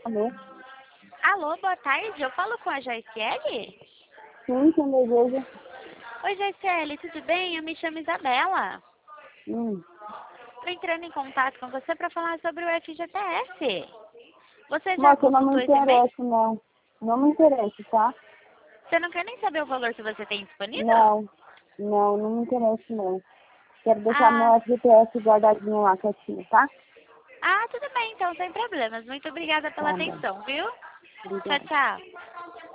Alô? Alô, boa tarde. Eu falo com a Jaiciele? Sim, quem deseja? Oi, Jaiciele, tudo bem? Eu me chamo Isabela. Hum. Estou entrando em contato com você para falar sobre o FGTS. Você já Moça, não me consultou esse e-mail? interessa, não. Não me interessa, tá? Você não quer nem saber o valor que você tem disponível? Não me interessa, não. Quero deixar Ah, meu FGTS guardadinho lá, quietinho, tá? tudo bem, então, sem problemas. Muito obrigada pela Tá bom. atenção, viu? Tchau, Obrigada. tchau.